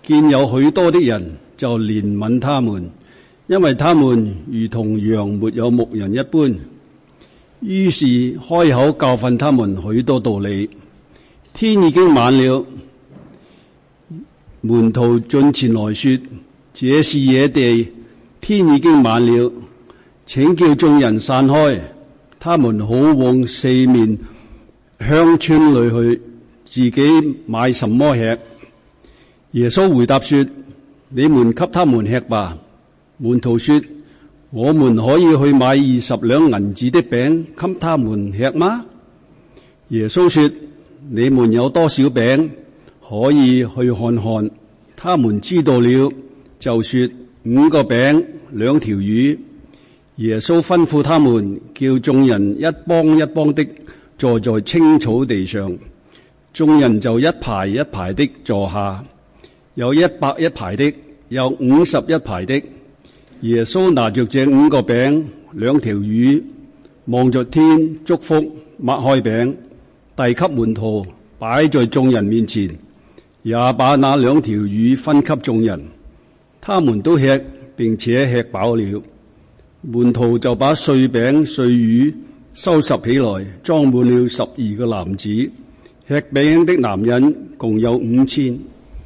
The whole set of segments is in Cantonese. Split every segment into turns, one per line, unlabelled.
見有許多的人，就憐憫他們，因為他們如同羊沒有牧人一般。於是開口教訓他們許多道理。天已經晚了，門徒進前來說：這是野地，天已經晚了，請叫眾人散開，他們好往四面鄉村裏去，自己買什麼吃。耶穌回答說：你們給他們吃吧。門徒說：我們可以去買20兩銀子的餅給他們吃嗎？耶穌說：你們有多少餅？可以去看看。他們知道了，就說5個餅2條魚。耶穌吩咐他們，叫眾人一幫一幫的坐在青草地上。眾人就一排一排的坐下，有100一排的，有50一排的。耶穌拿着這5個餅2條魚，望着天祝福，擘開餅，遞給門徒，擺在眾人面前，也把那2條魚分給眾人。他們都吃，並且吃飽了。門徒就把碎餅碎魚收拾起來，裝滿了12個籃子。吃餅的男人共有5000。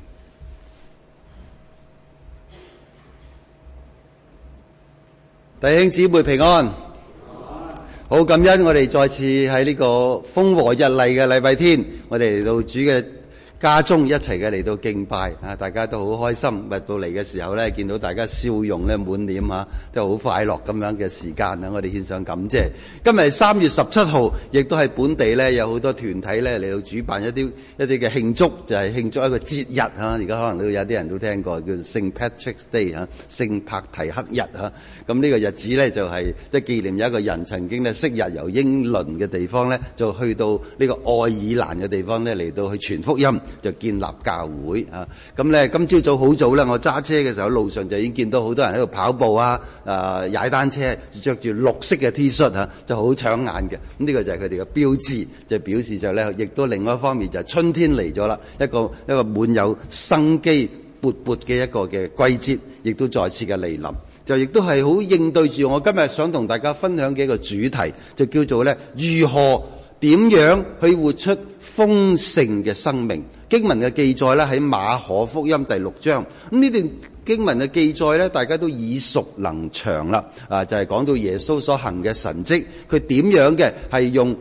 弟兄姊妹平安，好感恩我哋再次喺呢個風和日麗嘅禮拜天，我哋嚟到主嘅家中一齊嘅嚟到敬拜啊！大家都好開心，到嚟嘅時候咧，見到大家笑容咧滿臉嚇，都好快樂咁樣嘅時間啊！我哋獻上感謝。今日係3月17號，亦都係本地咧有好多團體咧嚟到主辦一啲嘅慶祝，就係慶祝一個節日嚇。而家可能都有啲人都聽過叫聖 Patrick's Day 嚇，聖帕提克日嚇。咁呢個日子咧就係即係紀念有一個人曾經咧昔日由英倫嘅地方咧，就去到呢個愛爾蘭嘅地方咧嚟到去傳福音。就建立教會啊！咁咧，今朝早好早咧，我揸車嘅時候，路上就已經見到好多人喺度跑步啊、踩單車，着住綠色嘅 T 恤啊，就好搶眼嘅。咁呢個就係佢哋嘅標誌，就表示就咧，亦都另外一方面就係春天嚟咗啦，一個滿有生機勃勃嘅一個嘅季節，亦都再次嘅嚟臨。就亦都係好應對住我今日想同大家分享嘅一個主題，就叫做咧如何點樣去活出豐盛嘅生命。經文嘅記載咧喺馬可福音第6章，咁呢段經文嘅記載咧，大家都耳熟能詳啦。就係講到耶穌所行嘅神蹟，佢點樣嘅係用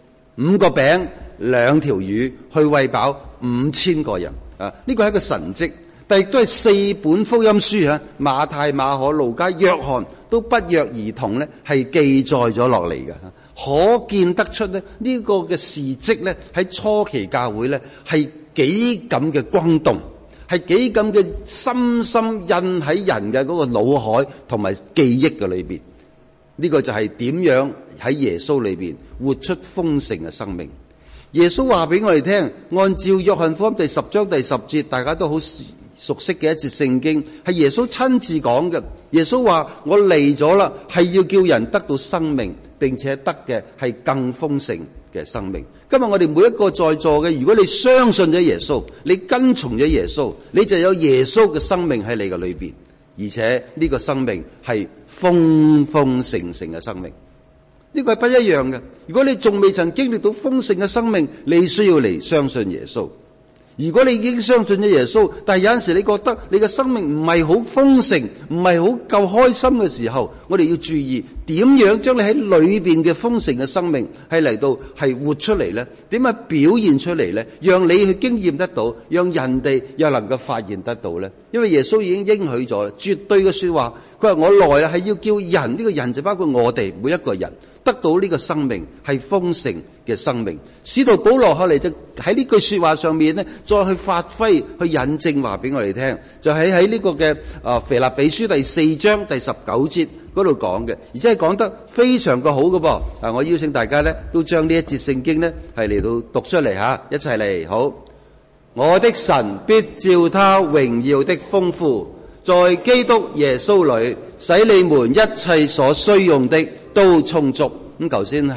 5個餅2條魚去餵飽5000個人。呢個係一個神蹟，但亦都係4本福音書啊，馬太、馬可、路加、約翰都不約而同咧係記載咗落嚟嘅。可見得出咧呢個嘅事蹟咧喺初期教會咧係幾咁嘅轟動，係幾咁嘅深深印喺人嘅嗰個腦海同埋記憶嘅裏邊。呢個就係點樣喺耶穌裏邊活出豐盛嘅生命。耶穌話俾我哋聽，按照約翰福音第10章第10節，大家都好熟悉嘅一節聖經，係耶穌親自講嘅。耶穌話：我嚟咗啦，係要叫人得到生命，並且得嘅係更豐盛嘅生命。今日我哋每一個在座嘅，如果你相信咗耶穌，你跟從咗耶穌，你就有耶穌嘅生命喺你嘅裏邊，而且呢個生命係豐豐盛盛嘅生命。呢個係不一樣嘅。如果你仲未曾經歷到豐盛嘅生命，你需要嚟相信耶穌。如果你已經相信咗耶穌，但係有陣時你覺得你嘅生命唔係好豐盛，唔係好夠開心嘅時候，我哋要注意點樣將你喺裏邊嘅豐盛嘅生命係嚟到係活出嚟呢？點樣表現出嚟呢？讓你去經驗得到，讓人哋又能夠發現得到呢？因為耶穌已經應許咗絕對嘅說話，佢話我來啦係要叫人，呢個人就包括我哋每一個人得到呢個生命係豐盛嘅生命。使徒保羅後嚟就喺呢句說話上面呢，再去發揮去引證話俾我哋聽，就喺呢個嘅腓立比書第4章第19節嗰度講嘅，而且係講得非常嘅好嘅噃。我邀請大家呢都將呢一節聖經呢係嚟到讀出嚟吓，一齊嚟。好，我的神必照他榮耀的豐富，在基督耶穌裏使你們一切所需用的都充足。咁頭先喺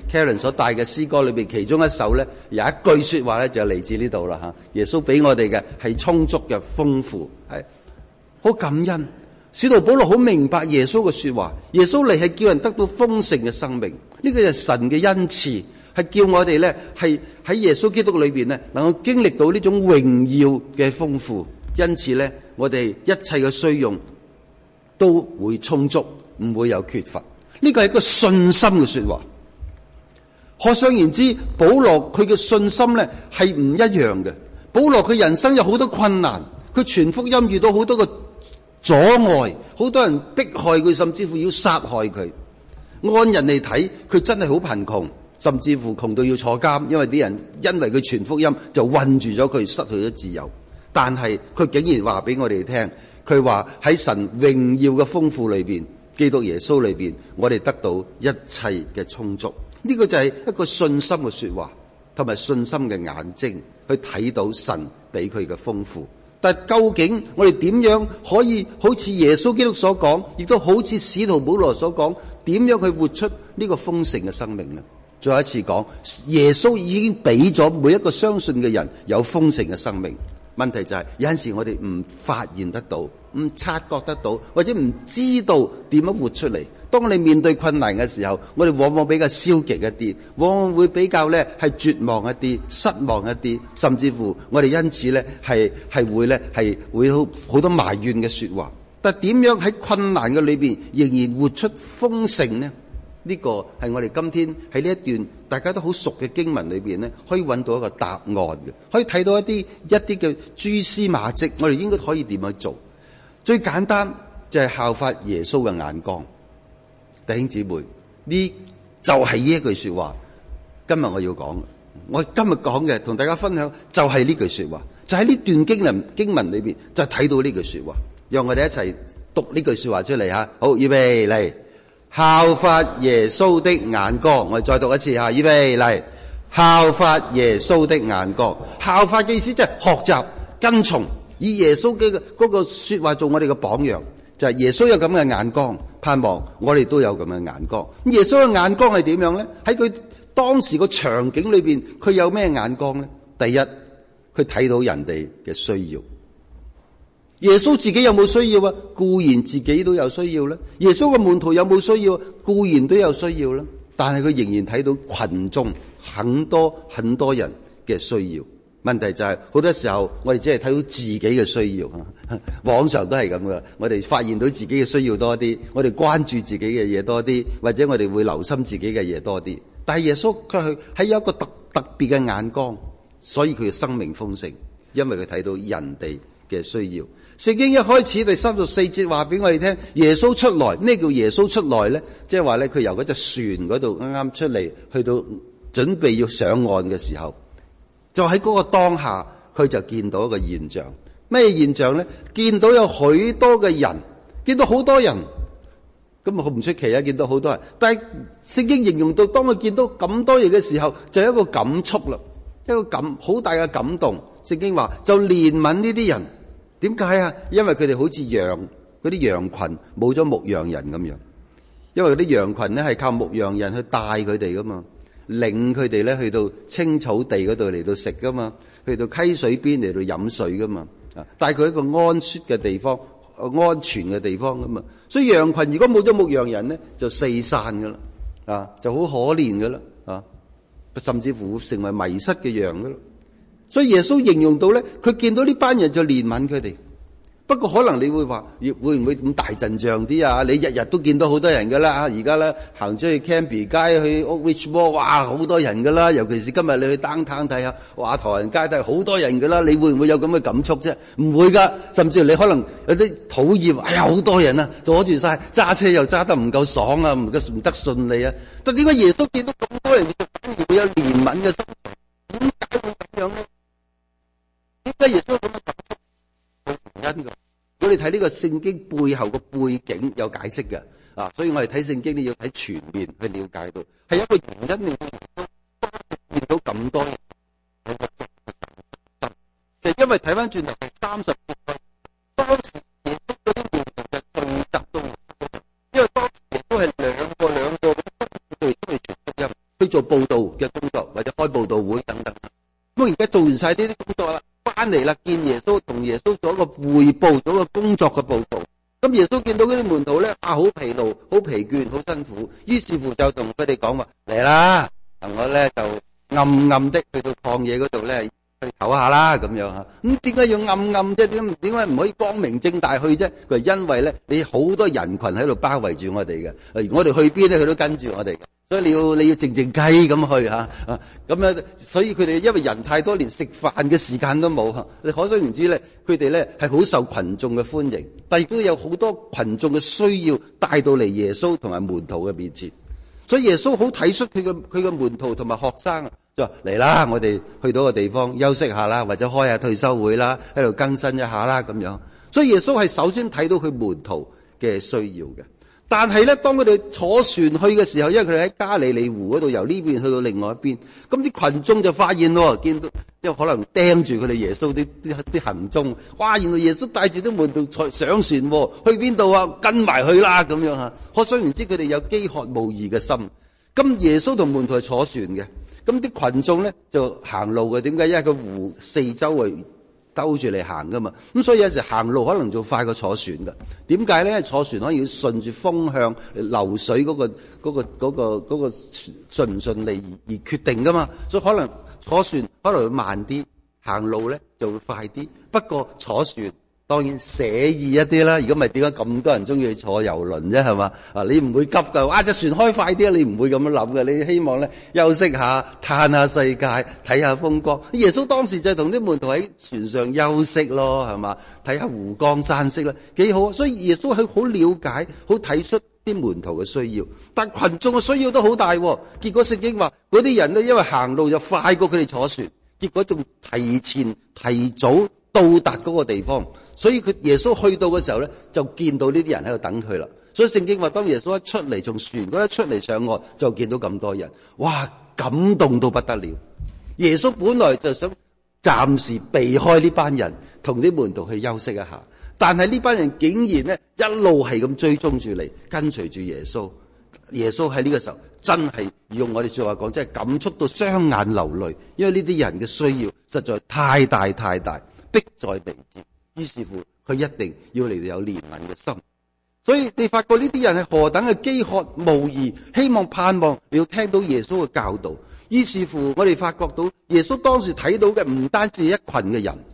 Karen 所帶嘅詩歌裏邊，其中一首咧有一句說話咧就嚟自呢度啦吓。耶穌俾我哋嘅係充足嘅豐富，係好感恩。使徒保羅好明白耶穌嘅說話，耶穌嚟係叫人得到豐盛嘅生命，呢個就係神嘅恩賜，係叫我哋咧係喺耶穌基督裏邊咧能夠經歷到呢種榮耀嘅豐富，因此咧我哋一切嘅需用都會充足，唔會有缺乏。呢個係一個信心嘅說話。可想而知，保羅佢嘅信心咧係唔一樣嘅。保羅佢人生有好多困難，佢傳福音遇到好多個阻礙，好多人迫害佢，甚至乎要殺害佢。按人嚟睇，佢真係好貧窮，甚至乎窮到要坐監，因為啲人因為佢傳福音就困住咗佢，失去咗自由。但係佢竟然話俾我哋聽，佢話喺神榮耀嘅豐富裏邊，基督耶穌裏邊，我哋得到一切嘅充足。呢個就係一個信心嘅說話，同埋信心嘅眼睛去睇到神俾佢嘅豐富。但究竟我哋點樣可以好似耶穌基督所講，亦都好似使徒保羅所講，點樣去活出呢個豐盛嘅生命呢？再一次講，耶穌已經俾咗每一個相信嘅人有豐盛嘅生命。問題就係有陣時我哋唔發現得到，唔察覺得到，或者唔知道點樣活出嚟。當你面對困難嘅時候，我哋往往比較消極一啲，往往會比較咧係絕望一啲、失望一啲，甚至乎我哋因此咧係會好多埋怨嘅說話。但點樣喺困難嘅裏邊仍然活出豐盛呢？呢個係我哋今天喺呢一段大家都好熟嘅經文裏邊咧，可以揾到一個答案嘅，可以睇到一啲嘅蛛絲馬跡，我哋應該可以點樣做？最簡單就係效法耶穌嘅眼光。弟兄姊妹，呢就係呢一句說話。今日我要講，我今日講嘅同大家分享就係呢句說話，就喺呢段經文裏邊就睇到呢句說話。讓我哋一齊讀呢句說話出嚟吓。好，預備嚟。效法耶穌的眼光，我哋再讀一次吓，預備嚟。效法耶穌的眼光，效法嘅意思即係學習跟從，以耶穌嘅嗰個說話做我哋嘅榜樣，就係耶穌有咁嘅眼光，盼望我哋都有咁嘅眼光。咁耶穌嘅眼光係點樣咧？喺佢當時個場景裏邊，佢有咩眼光咧？第一，佢睇到人哋嘅需要。耶穌自己有冇需要啊？固然自己都有需要啦。耶穌嘅門徒有冇需要？固然都有需要啦。但係佢仍然睇到群眾很多人嘅需要。問題就係好多時候我哋只係睇到自己嘅需要，網上都係咁噶。我哋發現到自己嘅需要多啲，我哋關注自己嘅嘢多啲，或者我哋會留心自己嘅嘢多啲。但係耶穌佢係有一個特別嘅眼光，所以佢嘅生命豐盛，因為佢睇到人哋嘅需要。聖經一開始第34節話俾我哋聽，耶穌出來。咩叫耶穌出來咧？即係話咧，佢由嗰隻船嗰度啱啱出嚟，去到準備要上岸嘅時候，就喺嗰個當下，佢就見到一個現象。咩現象咧？見到有許多嘅人，見到好多人，咁啊好唔出奇啊！見到好多人，但係聖經形容到，當佢見到咁多嘢嘅時候，就有一個感觸啦，一個好大嘅感動。聖經話就憐憫呢啲人。點解啊？因為佢哋好似羊，嗰啲羊群冇咗牧羊人咁樣。因為嗰啲羊群咧係靠牧羊人去帶佢哋噶嘛，領佢哋咧去到青草地嗰度嚟到食噶嘛，去到溪水邊嚟到飲水噶嘛，帶佢一個安舒嘅地方、安全嘅地方噶嘛。所以羊群如果冇咗牧羊人咧，就四散噶啦，就好可憐噶啦，甚至乎會成為迷失嘅羊噶啦。所以耶穌形容到咧，佢見到呢班人就憐憫佢哋。不過可能你會話，會唔會咁大陣仗啲啊？你日日都見到好多人噶啦，而家咧行出去 Cambie 街、去 Oakridge Mall，哇，好多人噶啦。尤其是今日你去 downtown 睇下，哇，唐人街都係好多人噶啦。你會唔會有咁嘅感觸啫？唔會噶，甚至你可能有啲討厭，哎呀，好多人啊，阻住晒，揸車又揸得唔夠爽啊，唔得順利啊。但點解耶穌見到咁多人，反而會有憐憫嘅心？點解會咁樣咧？點解耶穌咁樣感觸？冇原因㗎。如果你睇呢個聖經背後個背景有解釋嘅，所以我哋睇聖經你要睇全面去了解到，係一個原因令到見到咁多人，就因為睇翻轉頭係30節，當時耶穌嗰啲門徒就聚集到，因為當時耶穌係兩個對出去傳福音，去做報道嘅工作，或者開報道會等等。咁而家做完晒呢啲工作啦，翻嚟啦，見耶穌，同耶穌做一個匯報，做一個工作嘅報道。咁耶穌見到嗰啲門徒咧，好疲勞、好疲倦、好辛苦，於是乎就同佢哋講話：嚟啦，我咧就暗暗的去到曠野嗰度咧去唞下啦，咁樣吓。咁點解要暗暗啫？點解唔可以光明正大去啫？佢係因為咧，你好多人群喺度包圍住我哋嘅，我哋去邊咧，佢都跟住我哋嘅。所以你要靜靜雞咁去吓，咁樣，所以佢哋因為人太多，連食飯嘅時間都冇吓。你可想而知咧，佢哋咧係好受群眾嘅歡迎，但亦都有好多群眾嘅需要帶到嚟耶穌同埋門徒嘅面前。所以耶穌好體恤佢嘅門徒同埋學生啊，就話嚟啦，我哋去到個地方休息下啦，或者開下退休會啦，喺度更新一下啦咁樣。所以耶穌係首先睇到佢門徒嘅需要嘅。但係咧，當佢哋坐船去嘅時候，因為佢哋喺加利利湖嗰度由呢邊去到另外一邊，咁啲群眾就發現咯，見到即係可能盯住佢哋耶穌啲行蹤，哇！原來耶穌帶住啲門徒上船，去邊度啊？跟埋去啦咁樣吓。可想而知佢哋有飢渴慕義嘅心。咁耶穌同門徒係坐船嘅，咁啲群眾咧就行路嘅。點解？因為個湖四周圍兜住嚟行噶嘛，咁所以有時行路可能仲快過坐船噶。點解咧？因為坐船可以順住風向流水嗰個順唔順利而決定噶嘛，所以可能坐船可能會慢啲，行路咧就會快啲。不過坐船當然寫意一啲啦。如果唔係點解咁多人中意去坐遊輪啫？係嘛？你唔會急噶，哇！隻船開快啲，你唔會咁樣諗嘅。你希望咧休息下，嘆下世界，睇下風光。耶穌當時就同啲門徒喺船上休息咯，係嘛？睇下湖光山色啦，幾好。所以耶穌係好了解、好體恤啲門徒嘅需要，但群眾嘅需要都好大。結果聖經話嗰啲人咧，因為行路就快過佢哋坐船，結果仲提早到達嗰個地方，所以耶穌去到嘅時候咧，就見到呢啲人喺度等佢啦。所以聖經話，當耶穌一出嚟從船嗰一出嚟上岸，就見到咁多人，哇！感動到不得了。耶穌本來就想暫時避開呢班人，同啲門徒去休息一下，但係呢班人竟然咧一路係咁追蹤住你，跟隨住耶穌。耶穌喺呢個時候真係用我哋說話講，真係感觸到雙眼流淚，因為呢啲人嘅需要實在太大太大，迫在眉睫。於是乎佢一定要嚟到有憐憫嘅心。所以你發覺呢啲人係何等嘅飢渴慕義，希望盼望你要聽到耶穌嘅教導。於是乎我哋發覺到耶穌當時睇到嘅唔單止係一群嘅人，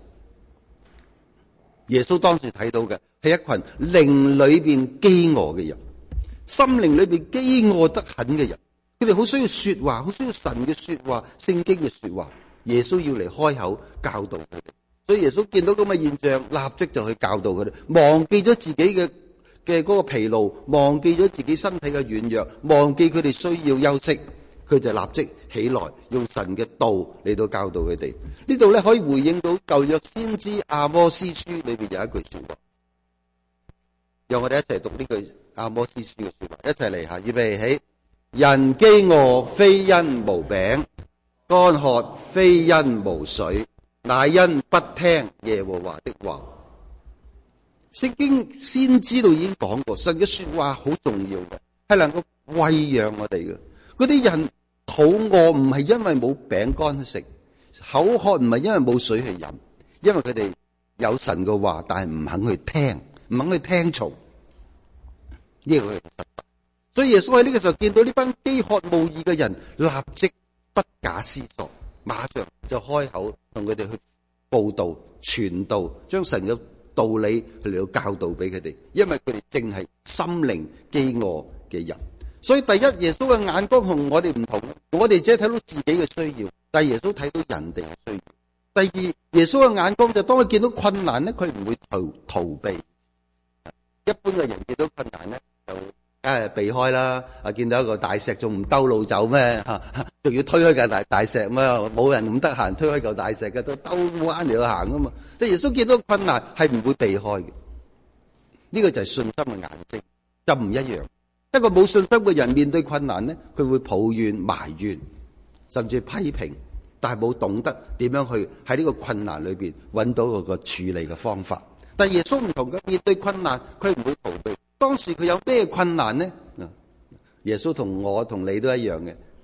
耶穌當時睇到嘅係一群靈裏邊飢餓嘅人，心靈裏邊飢餓得很嘅人。佢哋好需要說話，好需要神嘅說話，聖經嘅說話。耶穌要嚟開口教導佢哋。所以耶穌見到咁嘅現象，立即就去教導佢哋，忘記咗自己嘅嗰個疲勞，忘記咗自己身體嘅軟弱，忘記佢哋需要休息，佢就立即起來，用神嘅道嚟到教導佢哋。呢度咧可以回應到舊約先知阿摩司書裏邊有一句說話，讓我哋一齊讀呢句阿摩司書嘅說話，一齊嚟下，預備起。人飢餓非因無餅，乾渴非因無水，乃因不聽耶和華的話。聖經先知道已經講過，神嘅說話好重要嘅，係能夠餵養我哋嘅。嗰啲人肚餓唔係因為冇餅乾食，口渴唔係因為冇水去飲，因為佢哋有神嘅話，但係唔肯去聽，唔肯去聽從。呢個係實質。所以耶穌喺呢個時候見到呢班飢渴慕義嘅人，立即不假思索，馬上就開口同佢哋去報道、傳道，將神嘅道理嚟到教導俾佢哋，因為佢哋正係心靈飢餓嘅人。所以第一，耶穌嘅眼光同我哋唔同，我哋只係睇到自己嘅需要，但係耶穌睇到人哋嘅需要。第二，耶穌嘅眼光就當佢見到困難咧，佢唔會逃避。一般嘅人見到困難咧，就梗係避開啦。見到一個大石仲唔兜路走咩？仲要推開嚿大石咩？冇人咁得閒推開嚿大石嘅，都兜彎嚟去行啊嘛。但耶穌見到困難係唔會避開嘅。呢個就係信心嘅眼睛，就唔一樣。一個冇信心嘅人面對困難咧，佢會抱怨、埋怨，甚至批評，但係冇懂得點樣去喺呢個困難裏邊揾到個處理嘅方法。但係耶穌唔同嘅，面對困難佢唔會逃避。當時佢有咩困難呢？耶穌同我同你都一樣嘅，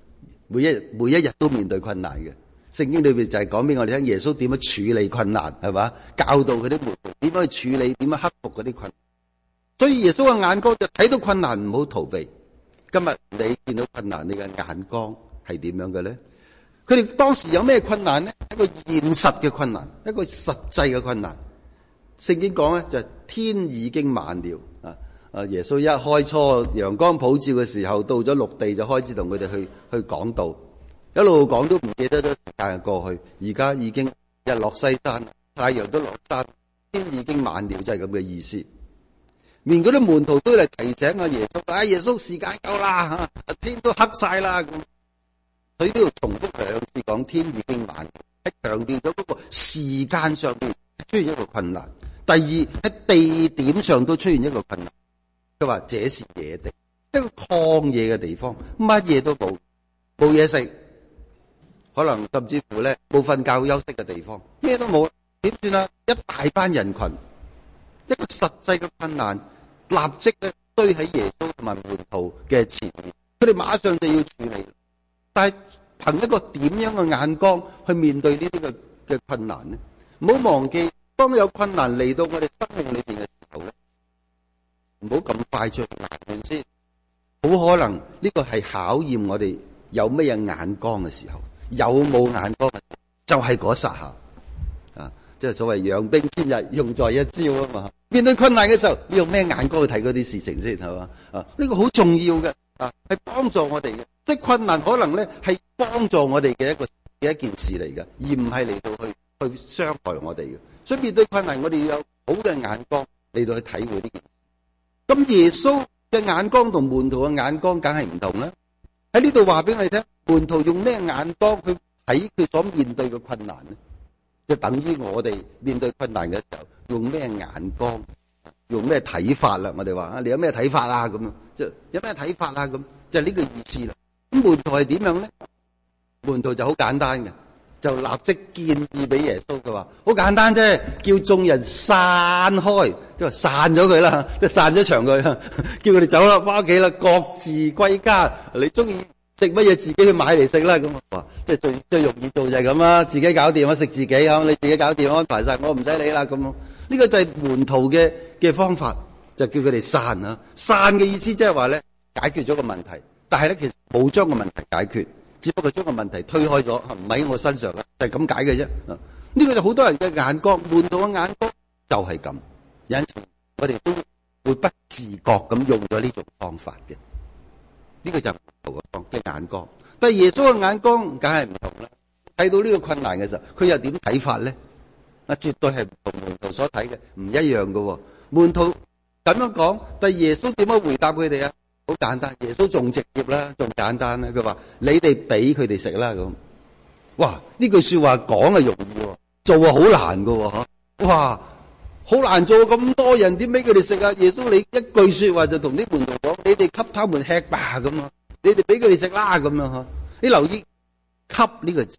每一日都面對困難嘅。聖經裏邊就係講俾我哋聽耶穌點樣處理困難，係嘛？教導佢啲門徒點樣去處理，點樣克服嗰啲困難。所以耶穌嘅眼光就睇到困難唔好逃避。今日你見到困難，你嘅眼光係點樣嘅咧？佢哋當時有咩困難呢？一個現實嘅困難，一個實際嘅困難。聖經講咧就係天已經晚了啊！耶穌一開初陽光普照嘅時候，到咗陸地就開始同佢哋去講道，一路講都唔記得咗時間過去。而家已經日落西山，太陽都落山，天已經晚了，就係咁嘅意思。連嗰啲門徒都嚟提醒阿耶穌，耶穌時間夠啦，天都黑晒啦。佢都要重複兩次講天已經晚了，係強調咗嗰個時間上面出現一個困難。第二喺地點上都出現一個困難。佢話這是野地，一個曠野嘅地方，乜嘢都冇，冇嘢食，可能甚至乎咧冇瞓覺休息嘅地方，咩都冇，點算啊？一大班人群，一個實際嘅困難，立即咧堆喺耶穌同埋門徒嘅前面，佢哋馬上就要處理。但係憑一個點樣嘅眼光去面對呢啲嘅困難呢？唔好忘記，當有困難嚟到我哋生命裏邊嘅時候咧，唔好咁快出埋怨先。好可能呢個係考驗我哋有咩嘢眼光嘅時候，有冇眼光就係嗰剎下啊！即係所謂養兵千日，用在一朝啊嘛。面對困難嘅時候，你用咩眼光去睇嗰啲事情先係嘛？呢個好重要嘅啊，係幫助我哋嘅。即係困難可能咧係幫助我哋嘅一件事嚟嘅，而唔係嚟到去傷害我哋嘅。所以面對困難，我哋要有好嘅眼光嚟到去體會呢件事。咁耶穌嘅眼光同門徒嘅眼光梗係唔同啦。喺呢度話俾我哋聽，門徒用咩眼光去睇佢所面對嘅困難呢？就等於我哋面對困難嘅時候，用咩眼光，用咩睇法啦？我哋話你有咩睇法啊？咁樣就有咩睇法啊？咁就係呢個意思啦。咁門徒係點樣咧？門徒就好簡單嘅，就立即建議俾耶穌嘅話，好簡單啫，叫眾人散開，即係散咗佢啦，即係散咗場佢，叫佢哋走啦，翻屋企啦，各自歸家。你中意食乜嘢自己去買嚟食啦。咁話即係最容易做就係咁啦，自己搞掂啊，食自己啊，你自己搞掂安排晒，我唔使理啦。咁呢個就係門徒嘅方法，就叫佢哋散啊。散嘅意思即係話咧，解決咗個問題。但係咧，其實冇將個問題解決，只不過將個問題推開咗，唔喺我身上啦，就係咁解嘅啫。呢個就好多人嘅眼光，門徒嘅眼光就係咁。有陣時我哋都會不自覺咁用咗呢種方法嘅。呢個就係門徒嘅眼光。但係耶穌嘅眼光梗係唔同啦。睇到呢個困難嘅時候，佢又點睇法咧？絕對係唔同門徒所睇嘅，唔一樣嘅。門徒咁樣講，但係耶穌點樣回答佢哋啊？好簡單，耶穌仲直接啦，仲簡單啦。佢話：你哋俾佢哋食啦咁。哇！呢句說話講係容易，做啊好難噶吓。哇！好難做，咁多人點俾佢哋食啊？耶穌你一句說話就同啲門徒講：你哋給他們吃吧咁啊！你哋俾佢哋食啦咁樣吓。你留意給呢個字，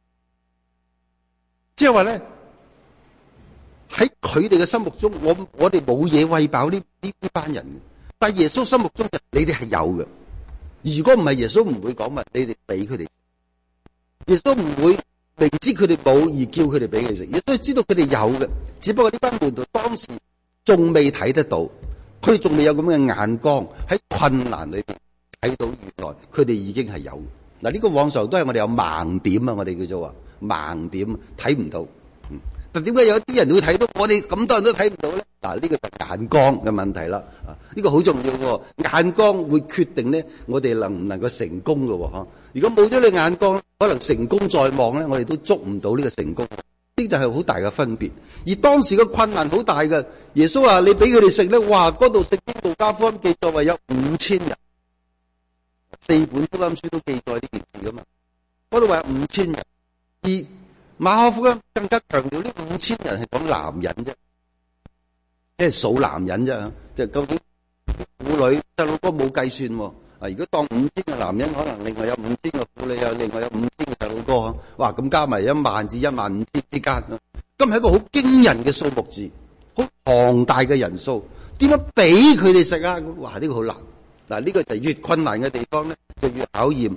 即係話咧喺佢哋嘅心目中，我哋冇嘢餵飽呢班人嘅。但係耶穌心目中，你哋係有嘅。如果唔係，耶穌唔會講乜，你哋俾佢哋。耶穌唔會明知佢哋冇而叫佢哋俾佢食，耶穌知道佢哋有嘅。只不過呢班門徒當時仲未睇得到，佢仲未有咁嘅眼光喺困難裏邊睇到，原來佢哋已經係有。嗱，呢個往常都係我哋有盲點啊，我哋叫做話盲點，睇唔到。但點解有啲人會睇到，我哋咁多人都睇唔到咧？嗱，呢個就係眼光嘅問題啦。呢個好重要嘅，眼光會決定咧，我哋能唔能夠成功嘅嗬。如果冇咗你眼光，可能成功在望咧，我哋都捉唔到呢個成功。呢就係好大嘅分別。而當時嘅困難好大嘅，耶穌話你俾佢哋食咧，哇！嗰度聖經路加福音記載話有5000人，4本福音書都記載呢件事噶嘛。嗰度話有5000人，而馬可福音更加強調呢5000人係講男人啫，即係數男人啫。即係究竟婦女細路哥冇計算喎。如果當5000個男人，可能另外有5000個婦女，有另外有5000個細路哥。哇！咁加埋10000至15000之間，咁係一個好驚人嘅數目字，好龐大嘅人數。點樣俾佢哋食啊？哇！呢個好難。嗱，呢個就係越困難嘅地方咧，就越考驗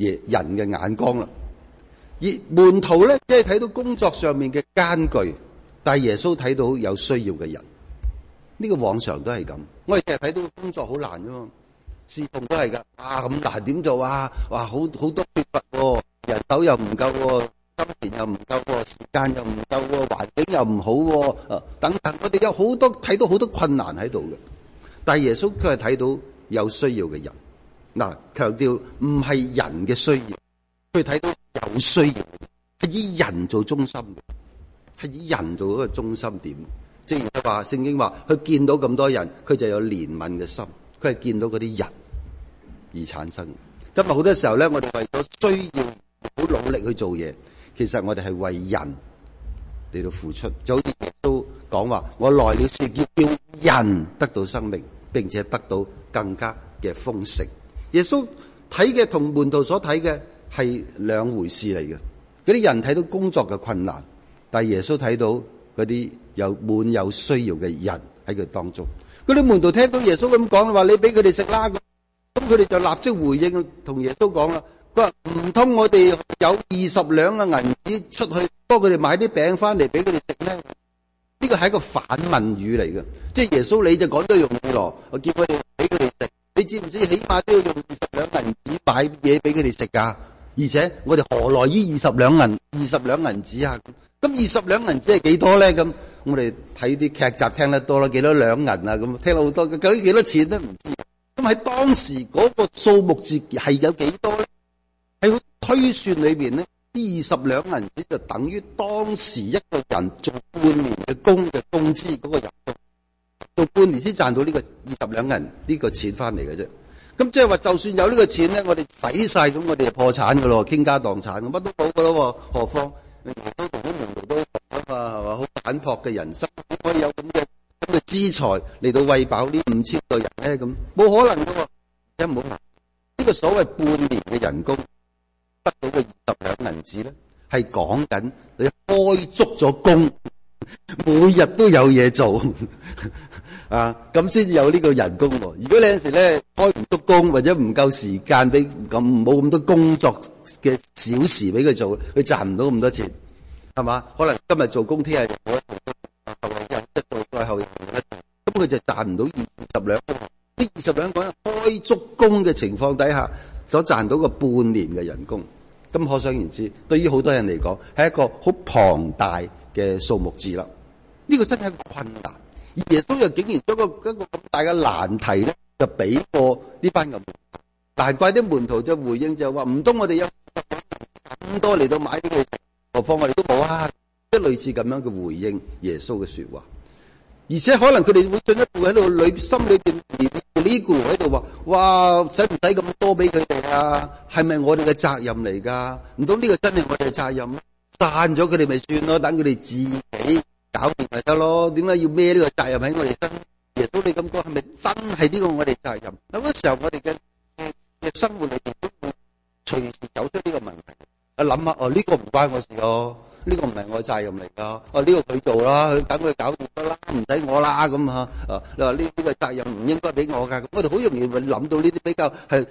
人嘅眼光啦。而門徒咧，即係睇到工作上面嘅艱巨，但係耶穌睇到有需要嘅人。呢個往常都係咁。我哋成日睇到工作好難啫嘛，侍奉都係噶。咁難點做啊？哇，好多缺乏喎，人手又唔夠喎，金錢又唔夠喎，時間又唔夠喎，環境又唔好喎，等等。我哋有好多睇到好多困難喺度嘅，但係耶穌佢係睇到有需要嘅人。嗱，強調唔係人嘅需要，佢睇到有需要嘅人，係以人做中心嘅，係以人做一個中心點。正如佢話，聖經話，佢見到咁多人，佢就有憐憫嘅心，佢係見到嗰啲人而產生。今日好多時候咧，我哋為咗需要好努力去做嘢，其實我哋係為人嚟到付出。就好似耶穌講話，我來了是叫人得到生命，並且得到更加嘅豐盛。耶穌睇嘅同門徒所睇嘅係兩回事嚟嘅。嗰啲人睇到工作嘅困難，但係耶穌睇到嗰啲滿有需要嘅人喺佢當中。嗰啲門徒聽到耶穌咁講，話你俾佢哋食啦，咁佢哋就立即回應，同耶穌講啦。佢話唔通我哋有20兩嘅銀子出去幫佢哋買啲餅翻嚟俾佢哋食咩？呢個係一個反問語嚟嘅，即係耶穌你就講得容易咯，我叫佢哋俾佢哋食，你知唔知起碼都要用20兩銀子買嘢俾佢哋食噶？而且我哋何來呢20兩銀子啊？咁20兩銀子係幾多咧？咁我哋睇啲劇集聽得多啦，幾多兩銀啊？咁聽到好多，究竟幾多錢都唔知。咁喺當時嗰個數目字係有幾多咧？喺推算裏邊咧，呢20兩銀子就等於當時一個人做半年嘅工資嗰個人工，做半年先賺到呢個20兩銀呢個錢翻嚟嘅啫。咁即係話，就算有呢個錢咧，我哋使晒咁，我哋就破產噶咯，傾家蕩產，乜都冇噶咯。何況耶穌同啲門徒都講啊嘛，係嘛，好簡樸嘅人生，點可以有咁嘅資財嚟到餵飽呢5000個人咧？咁冇可能噶。一冇呢個所謂半年嘅人工得到嘅20兩銀子咧，係講緊你開足咗工，每日都有嘢做。啊，咁先至有呢個人工喎。如果你有陣時咧開唔足工，或者唔夠時間俾冇咁多工作嘅小時俾佢做，佢賺唔到咁多錢，係嘛？可能今日做工，聽日就冇得做，後日一做再後日冇得做，咁佢就賺唔到20兩。呢20兩講開足工嘅情況底下所賺到個半年嘅人工，咁可想而知，對於好多人嚟講係一個好龐大嘅數目字啦。呢個真係一個困難。而耶穌又竟然將一個咁大嘅難題咧，就俾過呢班嘅門徒。難怪啲門徒就回應就話：唔通我哋有咁多嚟到買俾佢食，何況我哋都冇啊！即係類似咁樣嘅回應耶穌嘅說話。而且可能佢哋會進一步喺度心裏邊呢個喺度話：哇，使唔使咁多俾佢哋啊？係咪我哋嘅責任嚟噶？唔通呢個真係我哋嘅責任？散咗佢哋咪算咯，等佢哋自己搞掂咪得咯？點解要孭呢個責任喺我哋身？耶穌你咁講係咪真係呢個我哋責任？有嗰時候我哋嘅生活裏邊都會隨時走出呢個問題。諗下呢個唔關我事咯，呢個唔係我責任嚟噶。呢個佢做啦，佢等佢搞掂得啦，唔使我啦咁吓。你話呢個責任唔應該俾我噶。我哋好容易會諗到呢啲比較係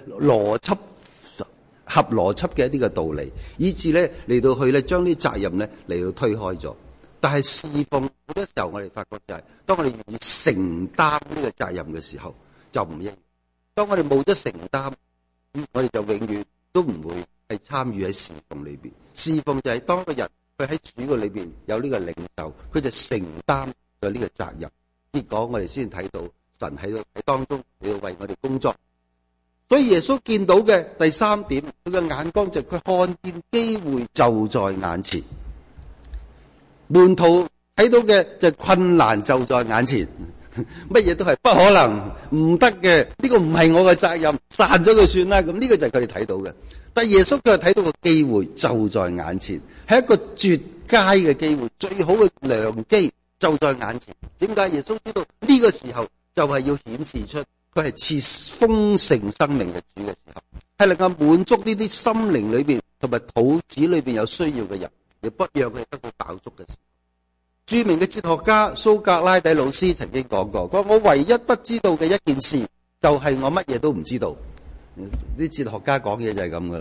合邏輯嘅一啲嘅道理，以致咧嚟到去咧將啲責任咧嚟到推開咗。但係侍奉好多時候我哋發覺就係，當我哋願意承擔呢個責任嘅時候，就唔一樣。當我哋冇咗承擔，我哋就永遠都唔會係參與喺侍奉裏邊。侍奉就係當個人佢喺主嘅裏邊有呢個領袖，佢就承擔咗呢個責任。結果我哋先睇到神喺當中你要為我哋工作。所以耶穌見到嘅第三點，佢嘅眼光就係佢看見機會就在眼前。門徒睇到嘅就係困難就在眼前，乜嘢都係不可能、唔得嘅，呢個唔係我嘅責任，散咗佢算啦。咁呢個就係佢哋睇到嘅。但係耶穌佢係睇到個機會就在眼前，係一個絕佳嘅機會，最好嘅良機就在眼前。點解耶穌知道呢個時候就係要顯示出佢係賜豐盛生命嘅主嘅時候，係能夠滿足呢啲心靈裏邊同埋肚子裏邊有需要嘅人，亦不讓佢哋得到飽足嘅時候。著名嘅哲學家蘇格拉底老師曾經講過，佢話我唯一不知道嘅一件事就係我乜嘢都唔知道。啲哲學家講嘢就係咁噶啦，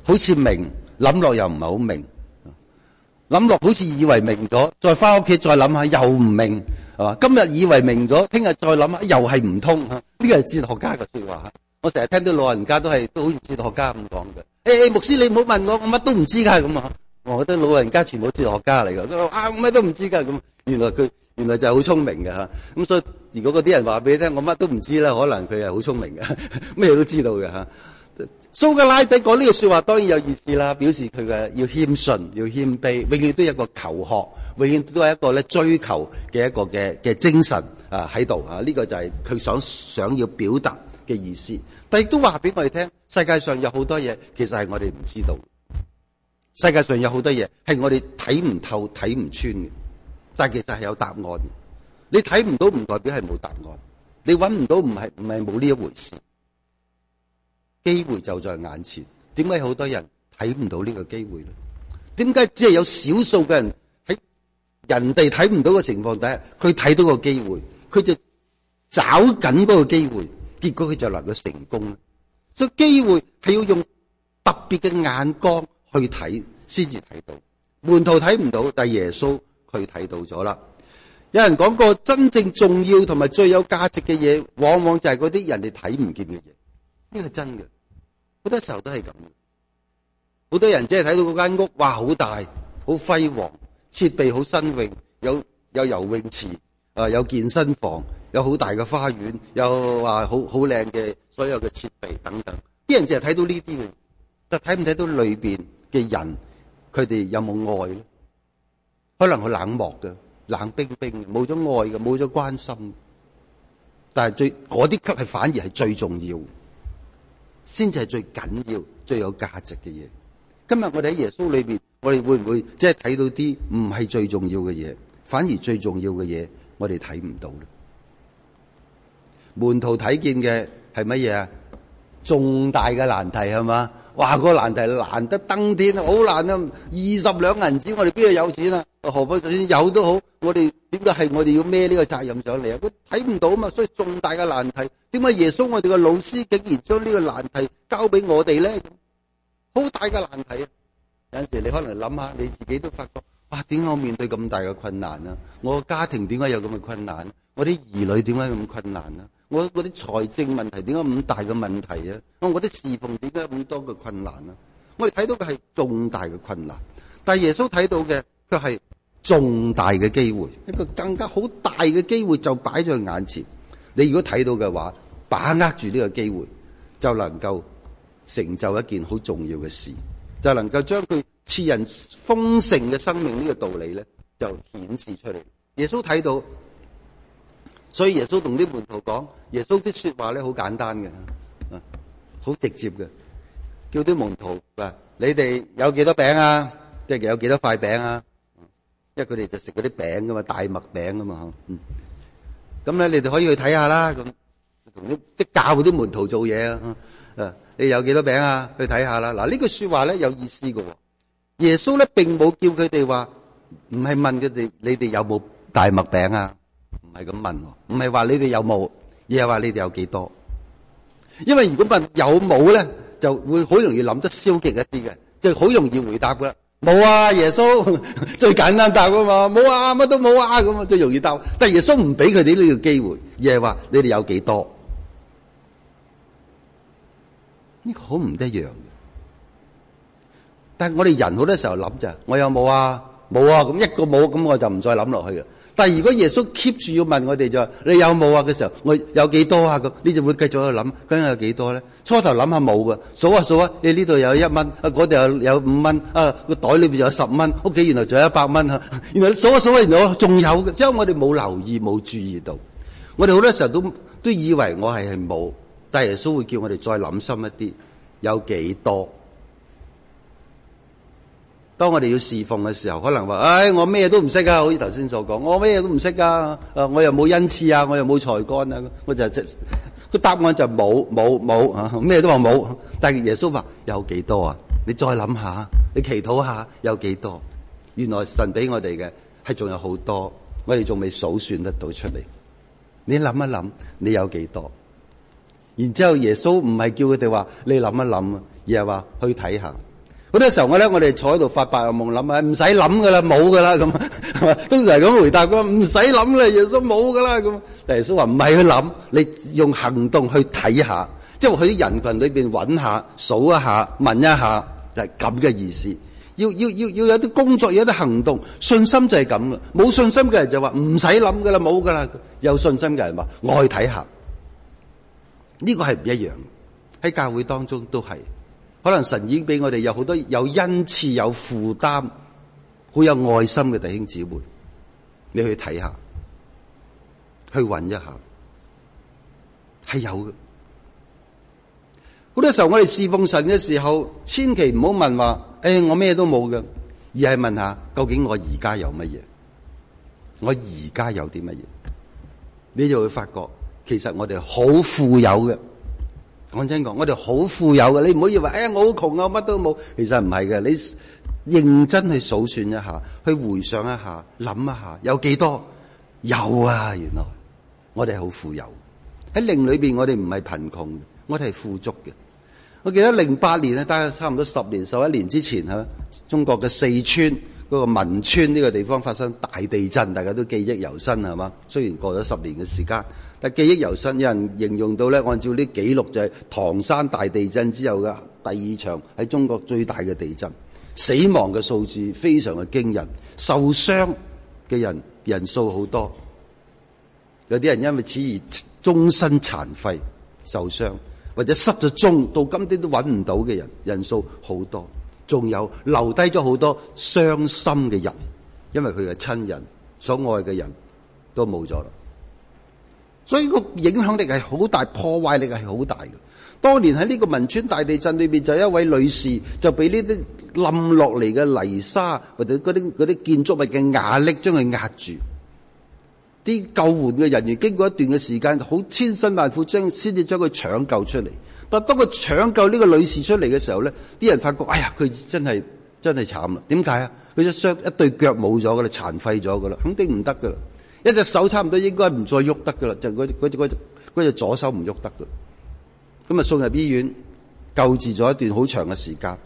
好似明，諗落又唔係好明，諗落好似以為明咗，再翻屋企再諗下又唔明，係嘛？今日以為明咗，聽日再諗下又係唔通。呢個係哲學家嘅說話。我成日聽到老人家都好似哲學家咁講嘅。牧師你唔好問我乜都唔知噶咁啊！我覺得老人家全部哲學家嚟噶，佢話我乜都唔知噶咁。原來就係好聰明嘅吓。咁所以如果嗰啲人話俾你聽我乜都唔知啦，可能佢係好聰明嘅，咩都知道嘅吓。蘇格拉底講呢個說話當然有意思啦，表示佢嘅要謙遜、要謙卑，永遠都有一個求學，永遠都係一個咧追求嘅一個嘅精神啊喺度啊。呢個就係佢想要表達嘅意思。但亦都話俾我哋聽，世界上有好多嘢其實係我哋唔知道，世界上有好多嘢係我哋睇唔透、睇唔穿嘅，但係其實係有答案嘅。你睇唔到唔代表係冇答案，你揾唔到唔係冇呢一回事。機會就在眼前，點解好多人睇唔到呢個機會咧？點解只係有少數嘅人喺人哋睇唔到嘅情況底下，佢睇到個機會，佢就找緊嗰個機會，結果佢就能夠成功咧？所以機會係要用特別嘅眼光去睇，先至睇到。門徒睇唔到，但係耶穌佢睇到咗啦。有人講過，真正重要同埋最有價值嘅嘢，往往就係嗰啲人哋睇唔見嘅嘢。呢個係真嘅。好多時候都係咁，好多人只係睇到嗰間屋，哇，好大，好輝煌，設備好新穎，有游泳池，有健身房，有好大嘅花園，有話好靚嘅所有嘅設備等等。啲人淨係睇到呢啲嘅，但睇唔睇到裏邊嘅人，佢哋有冇愛咧？可能佢冷漠嘅，冷冰冰，冇咗愛嘅，冇咗關心。但係嗰啲級係反而係最重要，先至係最緊要、最有價值嘅嘢。今日我哋喺耶穌裏邊，我哋會唔會即係睇到啲唔係最重要嘅嘢，反而最重要嘅嘢我哋睇唔到咧？門徒睇見嘅係乜嘢啊？重大嘅難題係嘛？哇！個難題難得登天，好難啊！20兩銀紙，我哋邊度有錢啊？何況就算有都好，我哋點解係我哋要孭呢個責任上嚟啊？佢睇唔到嘛，所以重大嘅難題，點解耶穌我哋嘅老師竟然將呢個難題交俾我哋咧？好大嘅難題啊！有陣時你可能諗下，你自己都發覺，哇！點解我面對咁大嘅困難啊？我個家庭點解有咁嘅困難？我啲兒女點解咁困難啊？我嗰啲財政問題點解咁大嘅問題啊？我啲侍奉點解咁多嘅困難啊？我哋睇到嘅係重大嘅困難，但係耶穌睇到嘅佢係重大嘅機會，一個更加好大嘅機會就擺在眼前。你如果睇到嘅話，把握住呢個機會，就能夠成就一件好重要嘅事，就能夠將佢賜人豐盛嘅生命呢個道理咧，就顯示出嚟。耶穌睇到。所以耶穌同啲門徒講，耶穌啲說話咧好簡單嘅，好直接嘅，叫啲門徒話：你哋有幾多餅啊？即係有幾多塊餅啊？因為佢哋就食嗰啲餅噶嘛，大麥餅噶嘛，咁咧你哋可以去睇下啦。咁同啲教啲門徒做嘢啊，你有幾多餅啊？去睇下啦。嗱，呢句說話咧有意思嘅。耶穌咧並冇叫佢哋話，唔係問佢哋你哋有冇大麥餅啊？唔係咁問，唔係話你哋有冇，而係話你哋有幾多。因為如果問有冇咧，就會好容易諗得消極一啲嘅，就好容易回答噶啦。冇啊，耶穌最簡單答噶嘛，冇啊，乜都冇啊，咁啊最容易答。但係耶穌唔俾佢哋呢個機會，而係話你哋有幾多。呢個好唔一樣嘅。但係我哋人好多時候諗就，我有冇啊？冇啊，咁一個冇，咁我就唔再諗落去嘅。但係如果耶穌 keep 住要問我哋就話你有冇啊嘅時候，我有幾多啊咁，你就會繼續喺度諗，究竟有幾多咧？初頭諗下冇嘅，數下數下，你呢度有1蚊，嗰度有5蚊，個袋裏邊有10蚊，屋企原來仲有100蚊，原來數下數下，原來仲有嘅，因為我哋冇留意冇注意到，我哋好多時候都以為我係冇，但係耶穌會叫我哋再諗深一啲，有幾多？當我哋要侍奉嘅時候，可能話，我咩都唔識啊，好似頭先所講，我咩都唔識啊，我又冇恩賜啊，我又冇才幹啊，我就個答案就冇，咩都話冇。但係耶穌話有幾多啊？你再諗下，你祈禱下有幾多？原來神俾我哋嘅係仲有好多，我哋仲未數算得到出嚟。你諗一諗，你有幾多？然之後耶穌唔係叫佢哋話你諗一諗，而係話去睇下。 好多時候我哋坐喺度發白日夢，諗啊唔使諗噶啦，冇噶啦咁，係嘛？通常係咁回答佢，唔使諗啦，耶穌冇噶啦咁。但耶穌話唔係去諗，你用行動去睇下，即係去啲人群裏邊揾下、數一下、問一下，就係咁嘅意思。要有啲工作，有啲行動，信心就係咁啦。冇信心嘅人就話唔使諗噶啦，冇噶啦。有信心嘅人話我去睇下，呢個係唔一樣。喺教會當中都係。可能神已經俾我哋有好多有恩賜、有負擔、好有愛心嘅弟兄姊妹，你去睇下，去揾一下，係有嘅。好多時候我哋侍奉神嘅時候，千祈唔好問話，我咩都冇嘅，而係問下究竟我而家有乜嘢？我而家有啲乜嘢？你就會發覺，其實我哋好富有嘅。講真講，我哋好富有嘅，你唔好以為我好窮啊，乜都冇。其實唔係嘅，你認真去數算一下，去回想一下，諗一下，有幾多？有啊，原來我哋好富有。喺靈裏邊，我哋唔係貧窮嘅，我哋係富足嘅。我記得08年咧，大概差唔多10年、11年之前嚇，中國嘅四川嗰個汶川呢個地方發生大地震，大家都記憶猶新係嘛？雖然過咗10年嘅時間。但記憶猶新，有人形容到咧，按照啲記錄就係唐山大地震之後嘅第2場喺中國最大嘅地震，死亡嘅數字非常嘅驚人，受傷嘅人數好多，有啲人因為此而終身殘廢受傷，或者失咗蹤到今天都揾唔到嘅人數好多，仲有留低咗好多傷心嘅人，因為佢嘅親人所愛嘅人都冇咗啦。所以個影響力係好大，破壞力係好大嘅。當年喺呢個汶川大地震裏邊，就有一位女士就俾呢啲冧落嚟嘅泥沙或者嗰啲建築物嘅瓦礫將佢壓住。啲救援嘅人員經過一段嘅時間，好千辛萬苦先至將佢搶救出嚟。但當佢搶救呢個女士出嚟嘅時候咧，啲人發覺，佢真係慘啦。點解啊？佢一對腳冇咗噶啦，殘廢咗噶啦，肯定唔得噶啦。一隻手差唔多應該唔再喐得噶啦，就嗰隻左手唔喐得噶。咁啊送入醫院救治咗一段好長嘅時間。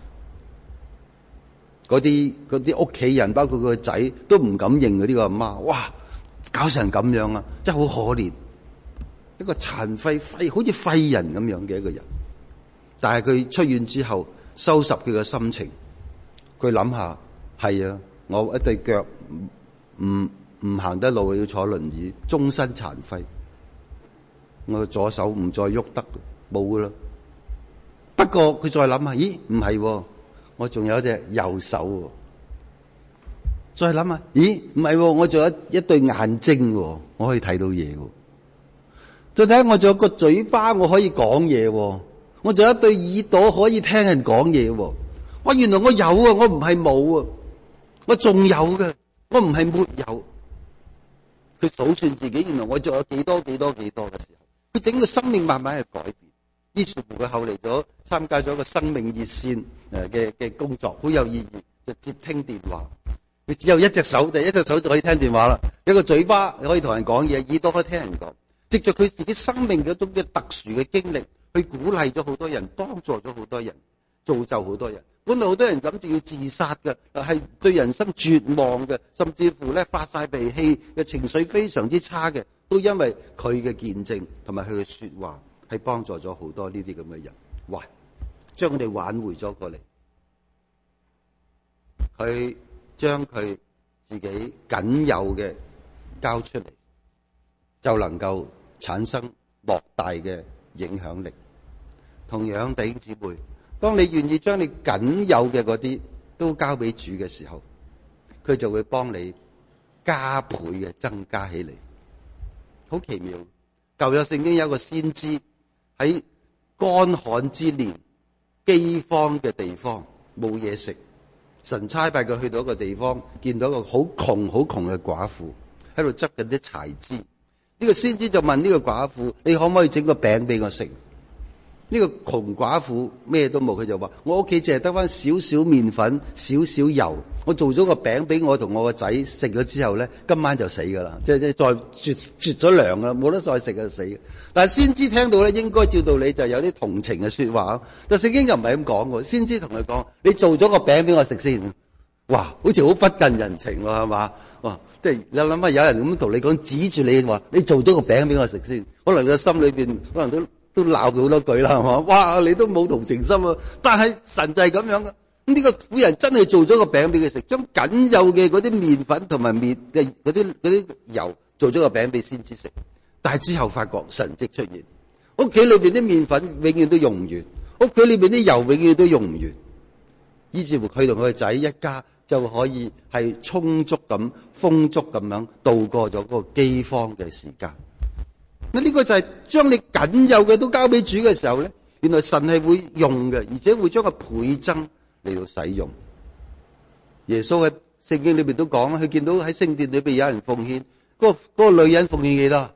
嗰啲屋企人包括佢個仔都唔敢認佢呢個阿媽。哇！搞成咁樣啊，真係好可憐。一個殘廢好似廢人咁樣嘅一個人。但係佢出院之後收拾佢嘅心情，佢諗下係啊，我一對腳唔行得路，要坐輪椅，終身殘廢。我左手唔再喐得，冇噶啦。不過佢再諗下，咦，唔係，我仲有一隻右手。再諗下，咦，唔係，我仲有一對眼睛，我可以睇到嘢。再睇下，我仲有個嘴巴，我可以講嘢。我仲有一對耳朵，可以聽人講嘢。原來我有啊，我唔係冇啊，我仲有嘅，我唔係沒有。佢數算自己，原來我仲有幾多嘅時候，佢整個生命慢慢去改變。於是乎佢後嚟參加咗一個生命熱線嘅工作，好有意義，就接聽電話。佢只有一隻手，一隻手就可以聽電話啦。一個嘴巴可以同人講嘢，耳朵可以聽人講。藉着佢自己生命嗰種嘅特殊嘅經歷，去鼓勵咗好多人，幫助咗好多人，造就好多人。本來好多人諗住要自殺嘅，係對人生絕望嘅，甚至乎咧發晒脾氣嘅情緒非常之差嘅，都因為佢嘅見證同埋佢嘅說話，係幫助咗好多呢啲咁嘅人。哇！將佢哋挽回咗過嚟，佢將佢自己僅有嘅交出嚟，就能夠產生莫大嘅影響力。同樣弟兄姊妹，當你願意將你僅有嘅嗰啲都交俾主嘅時候，佢就會幫你加倍嘅增加起嚟。好奇妙！舊約聖經有一個先知喺乾旱之年、饑荒嘅地方冇嘢食，神差派佢去到一個地方，見到一個好窮嘅寡婦喺度執緊啲柴枝。呢個先知就問呢個寡婦：你可唔可以整個餅俾我食？ 呢個窮寡婦咩都冇，佢就話：我屋企淨係得翻少少麵粉、少少油，我做咗個餅俾我同我個仔食咗之後咧，今晚就死噶啦，即係再絕咗糧啦，冇得再食就死。但係先知聽到咧，應該照道理就有啲同情嘅說話，但聖經就唔係咁講喎。先知同佢講：你做咗個餅俾我食先。哇，好似好不近人情喎，係嘛？哇，即係你諗下，有人咁同你講，指住你話你做咗個餅俾我食先，可能你個心裏邊可能都鬧佢好多句啦，係嘛？哇，你都冇同情心啊！但係神就係咁樣嘅。咁呢個婦人真係做咗個餅俾佢食，將僅有嘅嗰啲麵粉同埋麵嘅嗰啲油做咗個餅俾先知食。但係之後發覺神蹟出現，屋企裏邊啲麵粉永遠都用唔完，屋企裏邊啲油永遠都用唔完，以至乎佢同佢個仔一家就可以係充足咁、豐足咁樣度過咗嗰個饑荒嘅時間。呢個就係將你僅有嘅都交俾主嘅時候咧，原來神係會用嘅，而且會將個倍增嚟到使用。耶穌喺聖經裏邊都講，佢見到喺聖殿裏邊有人奉獻，嗰個女人奉獻幾多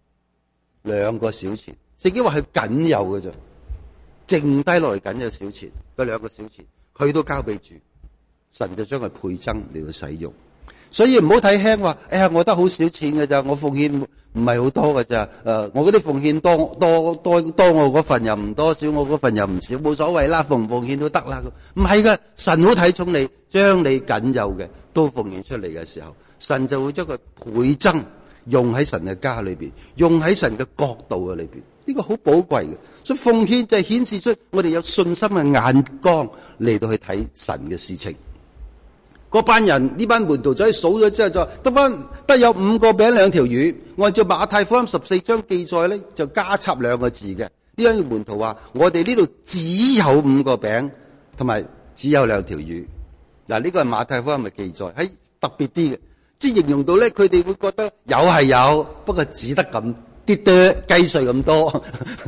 ？2個小錢。聖經話佢僅有嘅啫，剩低落嚟僅有小錢，嗰2個小錢，佢都交俾主，神就將佢倍增嚟到使用。所以唔好睇輕話，哎呀，我得好少錢嘅咋，我奉獻唔係好多嘅咋，我嗰啲奉獻多我嗰份又唔多，少我嗰份又唔少，冇所謂啦，奉唔奉獻都得啦。唔係嘅，神好睇重你，將你僅有嘅都奉獻出嚟嘅時候，神就會將佢倍增用喺神嘅家裏邊，用喺神嘅國度嘅裏邊，呢個好寶貴嘅。所以奉獻就係顯示出我哋有信心嘅眼光嚟到去睇神嘅事情。嗰班人呢班門徒走去數咗之後就得有5個餅2條魚。按照馬太福音14章記載咧，就加插2個字嘅。呢班門徒話：我哋呢度只有5個餅，同埋只有2條魚。嗱，呢個係馬太福音嘅記載，係特別啲嘅，即係形容到咧，佢哋會覺得有係有，不過只得咁啲多雞碎咁多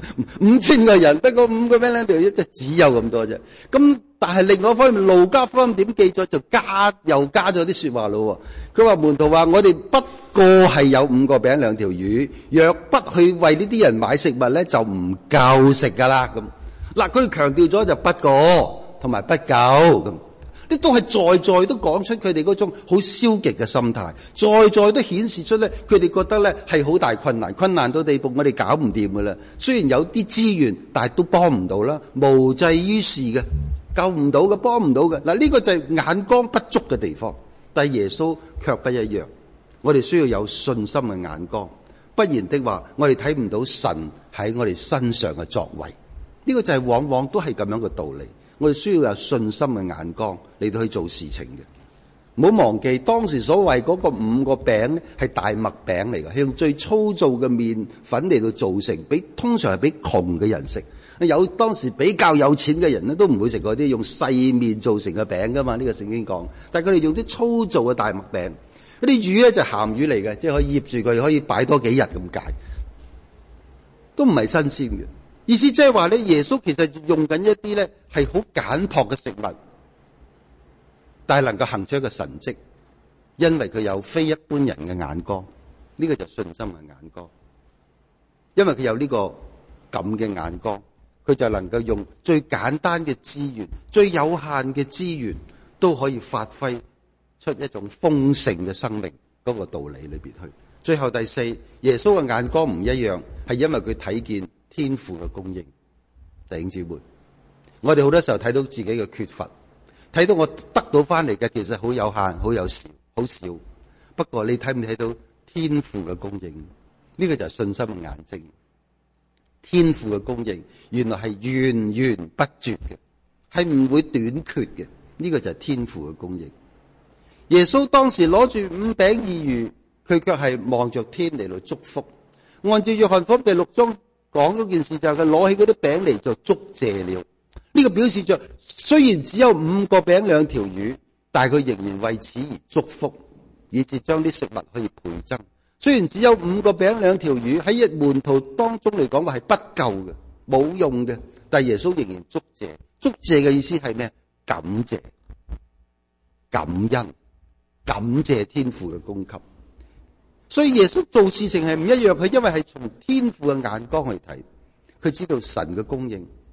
，5000個人得個5個餅2條魚，即係只有咁多啫。咁但係另外一方面，路加福音點記載就又加咗啲說話咯。佢話門徒話：我哋不過係有5個餅2條魚，若不去為呢啲人買食物咧，就唔夠食噶啦。咁嗱，佢強調咗就不過同埋不夠咁，呢都係在都講出佢哋嗰種好消極嘅心態，在都顯示出咧，佢哋覺得咧係好大困難到地步，我哋搞唔掂噶啦。雖然有啲資源，但係都幫唔到啦，無濟於事嘅。救唔到嘅，幫唔到嘅。嗱，呢個就係眼光不足嘅地方。但係耶穌卻不一樣，我哋需要有信心嘅眼光，不然的話，我哋睇唔到神喺我哋身上嘅作為。呢個就係往往都係咁樣嘅道理。我哋需要有信心嘅眼光嚟到去做事情嘅。唔好忘記當時所謂嗰個5個餅咧，係大麥餅嚟嘅，係用最粗糙嘅麵粉嚟到做成，通常係俾窮嘅人食。有當時比較有錢嘅人咧，都唔會食嗰啲用細麵做成嘅餅噶嘛。呢個聖經講，但係佢哋用啲粗糙嘅大麥餅。嗰啲魚咧就鹹魚嚟嘅，即係可以醃住佢，可以擺多幾日咁解，都唔係新鮮嘅。意思即係話咧，耶穌其實用緊一啲咧係好簡樸嘅食物，但係能夠行出一個神蹟，因為佢有非一般人嘅眼光。呢個就信心嘅眼光，因為佢有呢個咁嘅眼光。佢就能夠用最簡單嘅資源、最有限嘅資源，都可以發揮出一種豐盛嘅生命嗰個道理裏邊去。最後第4，耶穌嘅眼光唔一樣，係因為佢睇見天父嘅供應。弟兄姊妹，我哋好多時候睇到自己嘅缺乏，睇到我得到翻嚟嘅其實好有限、好少。不過你睇唔睇到天父嘅供應？呢個就係信心嘅眼睛。天父嘅供應原來係源源不絕嘅，係唔會短缺嘅。呢個就係天父嘅供應。耶穌當時攞住5餅2魚，佢卻係望着天嚟到祝福。按照約翰福音第6章講嗰件事，就係佢攞起嗰啲餅嚟就祝謝了。呢個表示着雖然只有5個餅2條魚，但係佢仍然為此而祝福，以致將啲食物可以倍增。雖然只有5個餅2條魚，喺一門徒當中嚟講話係不夠嘅，冇用嘅，但係耶穌仍然祝謝。祝謝嘅意思係咩？感謝、感恩、感謝天父嘅供給。所以耶穌做事情係唔一樣，佢因為係從天父嘅眼光去睇，佢知道神嘅供應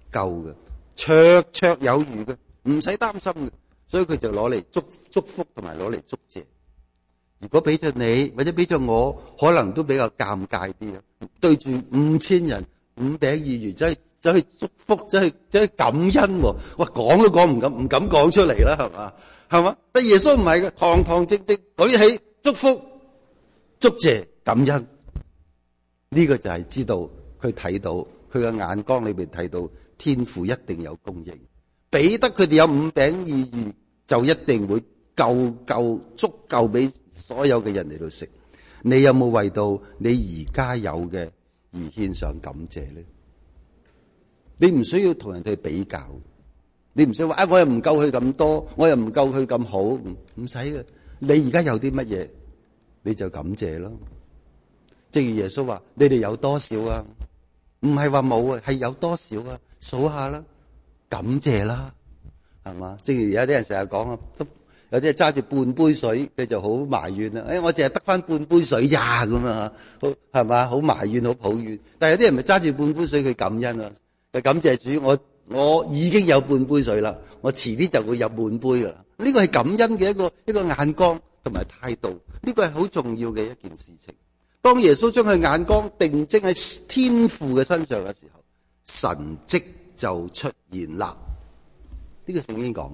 夠嘅，綽綽有餘嘅，唔使擔心嘅。所以佢就攞嚟祝福同埋攞嚟祝謝。如果俾咗你或者俾咗我，可能都比較尷尬啲啊！對住5000人5餅2魚，走去祝福，走去感恩喎。哇，講都講唔敢講出嚟啦，係嘛？係嘛？但耶穌唔係嘅，堂堂正正舉起祝福、祝謝、感恩。呢個就係知道佢睇到佢嘅眼光裏邊睇到天父一定有供應，俾得佢哋有5餅2魚，就一定會足夠俾所有嘅人嚟到食。你有冇為到你而家有嘅而獻上感謝呢？你唔需要同人哋比較，你唔需要話我又唔夠佢咁多，我又唔夠佢咁好，唔使嘅。你而家有啲乜嘢，你就感謝咯。正如耶穌話：你哋有多少啊？唔係話冇啊，係有多少啊？數下啦，感謝啦，係嘛？正如有啲人成日講啊，有啲人揸住半杯水，佢就好埋怨啦。我淨係得翻半杯水咋咁啊？好係嘛？好埋怨，好抱怨。但係有啲人咪揸住半杯水，佢感恩啊！佢感謝主，我已經有半杯水啦，我遲啲就會有半杯噶啦。呢個係感恩嘅一個眼光同埋態度，呢個係好重要嘅一件事情。當耶穌將佢眼光定睛喺天父嘅身上嘅時候，神蹟就出現啦。呢個聖經講。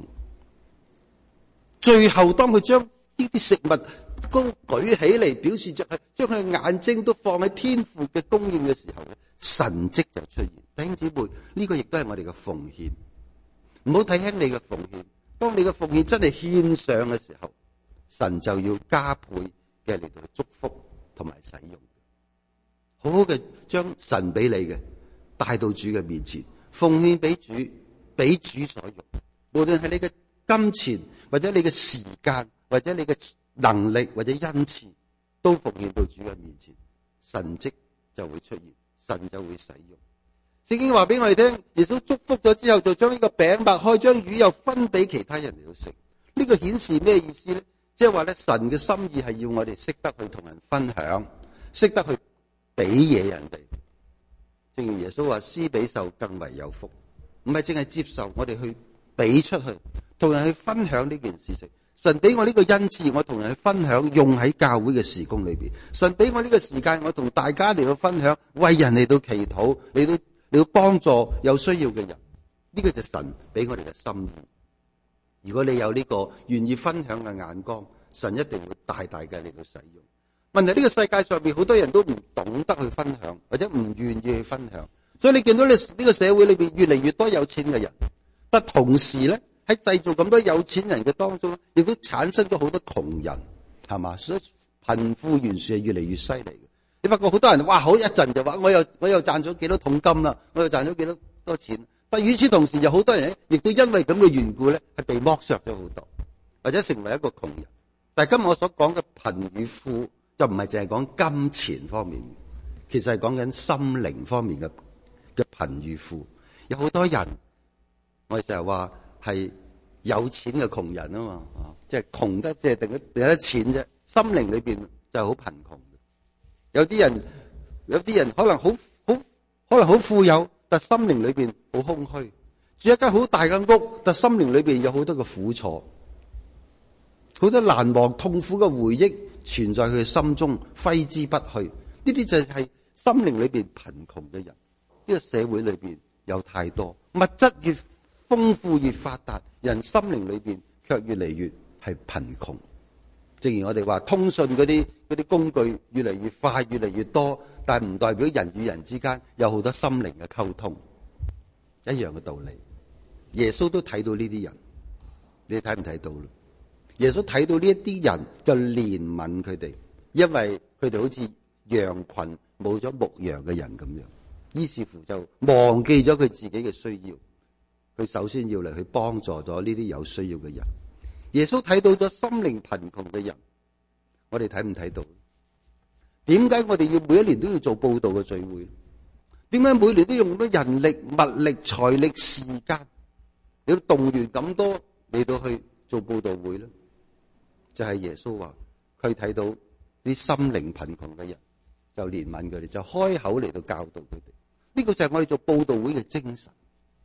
最後當佢將呢啲食物高舉起嚟，表示着係將佢眼睛都放喺天父嘅供應嘅時候，神蹟就出現。弟兄姊妹，呢個亦都係我哋嘅奉獻，唔好睇輕你嘅奉獻。當你嘅奉獻真係獻上嘅時候，神就要加倍嘅嚟到祝福同埋使用，好好嘅將神俾你嘅帶到主嘅面前，奉獻俾主，俾主所用。無論係你嘅金錢或者你嘅時間或者你嘅能力或者恩賜，都奉獻到主嘅面前，神蹟就會出現，神就會使用。聖經話俾我哋聽，耶穌祝福咗之後，就將呢個餅擘開，將魚又分俾其他人嚟到食。呢個顯示咩意思咧？即係話咧，神嘅心意係要我哋識得去同人分享，識得去俾嘢人哋。正如耶穌話：施比受更為有福，唔係淨係接受，我哋去俾出去，同人去分享呢件事情。神俾我呢個恩賜，我同人去分享，用喺教會嘅事工裏邊。神俾我呢個時間，我同大家嚟到分享，為人嚟到祈禱，嚟到幫助有需要嘅人。呢個就係神俾我哋嘅心意。如果你有呢個願意分享嘅眼光，神一定會大大嘅嚟到使用。問題呢個世界上面好多人都唔懂得去分享，或者唔願意去分享，所以你見到你呢個社會裏邊越嚟越多有錢嘅人，但同時咧喺製造咁多有錢人嘅當中，亦都產生咗好多窮人，係嘛？所以貧富懸殊係越嚟越犀利嘅。你發覺好多人哇，好一陣就話我又賺咗幾多桶金啦，我又賺咗幾多錢。但與此同時，有好多人亦都因為咁嘅緣故咧，係被剝削咗好多，或者成為一個窮人。但係今日我所講嘅貧與富，就唔係淨係講金錢方面，其實係講緊心靈方面嘅貧與富。有好多人，我哋成日話係有錢嘅窮人啊嘛，即係窮得即係定得錢啫，心靈裏邊就係好貧窮。有啲人可能好富有，但心靈裏邊好空虛，住一間好大嘅屋，但心靈裏邊有好多嘅苦楚，好多難忘痛苦嘅回憶存在佢嘅心中，揮之不去。呢啲就係心靈裏邊貧窮嘅人。呢個社會裏邊有太多物質越豐富越發達，人心靈裏邊卻越嚟越係貧窮。正如我哋話，通訊嗰啲工具越嚟越快，越嚟越多，但係唔代表人與人之間有好多心靈嘅溝通，一樣嘅道理。耶穌都睇到呢啲人，你睇唔睇到咧？耶穌睇到呢一啲人就憐憫佢哋，因為佢哋好似羊群冇咗牧羊嘅人咁樣，於是乎就忘記咗佢自己嘅需要，佢首先要嚟去幫助咗呢啲有需要嘅人。耶穌睇到咗心靈貧窮嘅人，我哋睇唔睇到？點解我哋要每一年都要做佈道嘅聚會？點解每年都用咁多人力、物力、財力、時間，你要動員咁多嚟到去做佈道會咧？就係耶穌話，佢睇到啲心靈貧窮嘅人，就憐憫佢哋，就開口嚟到教導佢哋。呢個就係我哋做佈道會嘅精神。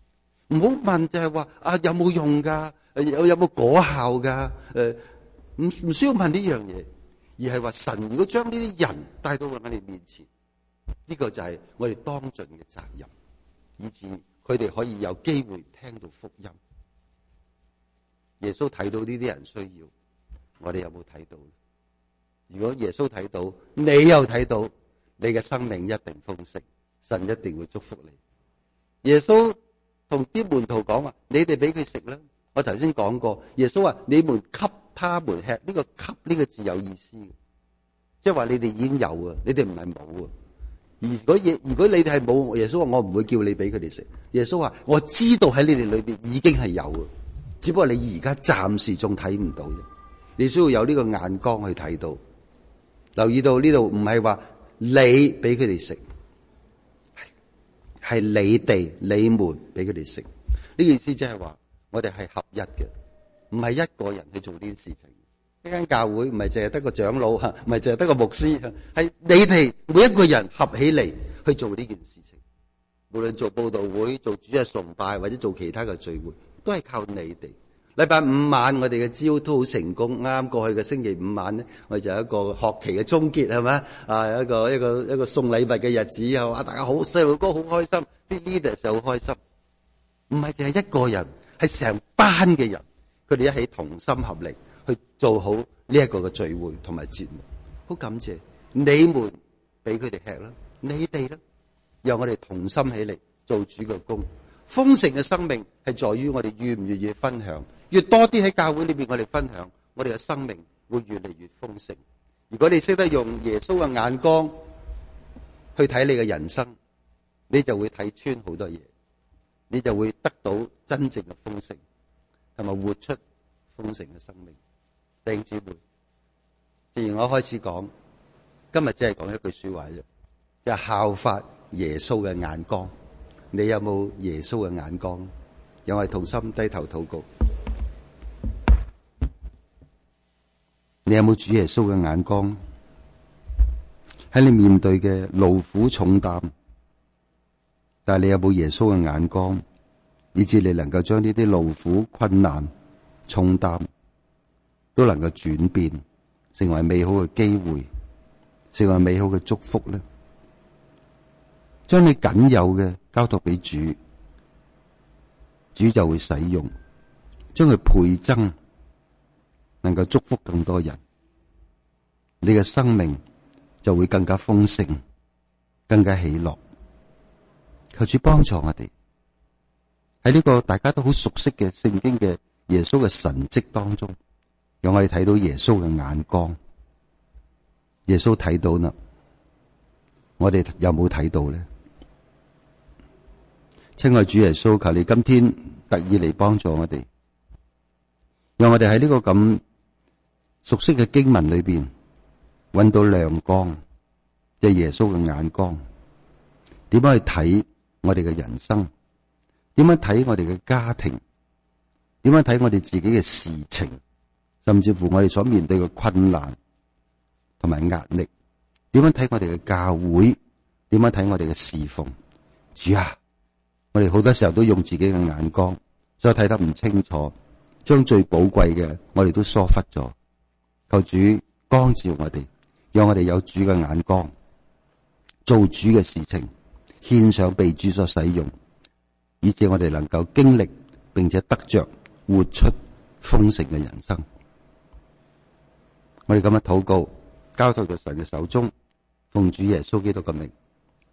唔好問就係話有冇用㗎，有冇果效㗎？唔需要問呢樣嘢，而係話神如果將呢啲人帶到我哋面前，呢個就係我哋當盡嘅責任，以致佢哋可以有機會聽到福音。耶穌睇到呢啲人需要，我哋有冇睇到？如果耶穌睇到，你又睇到，你嘅生命一定豐盛，神一定會祝福你。耶穌同啲門徒講話：你哋俾佢食啦。我頭先講過，耶穌話：你們給他們吃。呢個給呢個字有意思，即係話你哋已經有啊，你哋唔係冇啊。如果你哋係冇，耶穌話我唔會叫你俾佢哋食。耶穌話我知道喺你哋裏邊已經係有啊，只不過你而家暫時仲睇唔到啫。你需要有呢個眼光去睇到。留意到呢度唔係話你俾佢哋食，係你們俾佢哋食。呢個意思即係話我哋係合一嘅，唔係一個人去做呢啲事情。一間教會唔係淨係得個長老，唔係淨係得個牧師，係你哋每一個人合起嚟去做呢件事情。無論做佈道會、做主日崇拜或者做其他嘅聚會，都係靠你哋。禮拜五晚我哋嘅朝都好成功，啱過去嘅星期五晚咧，我哋就有一個學期嘅終結，係咪？有一個送禮物嘅日子，係嘛？大家好，細路哥好開心，啲 leader 就好開心。唔係淨係一個人，係成班嘅人，佢哋一起同心合力去做好呢一個嘅聚會同埋節目。好感謝你們俾佢哋吃啦，你哋咧，讓我哋同心起嚟做主嘅工。豐盛嘅生命係在於我哋願唔願意分享，越多啲喺教會裏邊我哋分享，我哋嘅生命會越嚟越豐盛。如果你識得用耶穌嘅眼光去睇你嘅人生，你就會睇穿好多嘢，你就會得到真正嘅豐盛，同埋活出豐盛嘅生命。弟兄姊妹，正如我開始講，今日只係講一句說話啫，就係效法耶穌嘅眼光。你有冇耶穌嘅眼光？讓我哋同心低頭禱告。你有冇主耶穌嘅眼光？喺你面對嘅勞苦重擔，但係你有冇耶穌嘅眼光，以致你能夠將呢啲勞苦困難重擔都能夠轉變成為美好嘅機會，成為美好嘅祝福呢？將你僅有嘅交託俾主，主就會使用，將佢倍增，能夠祝福更多人，你嘅生命就會更加豐盛，更加喜樂。求主幫助我哋喺呢個大家都好熟悉嘅聖經嘅耶穌嘅神蹟當中，讓我哋睇到耶穌嘅眼光。耶穌睇到啦，我哋有冇睇到呢？親愛主耶穌，求你今天特意嚟幫助我哋，讓我哋喺呢個咁熟悉嘅經文裏邊揾到亮光，即係耶穌嘅眼光。點樣去睇我哋嘅人生？點樣睇我哋嘅家庭？點樣睇我哋自己嘅事情？甚至乎我哋所面對嘅困難同埋壓力？點樣睇我哋嘅教會？點樣睇我哋嘅侍奉？主啊！我哋好多時候都用自己嘅眼光，所以睇得唔清楚，將最寶貴嘅我哋都疏忽咗。求主光照我哋，讓我哋有主嘅眼光，做主嘅事情，獻上被主所使用，以致我哋能夠經歷並且得着活出豐盛嘅人生。我哋咁樣禱告，交託在神嘅手中，奉主耶穌基督嘅名。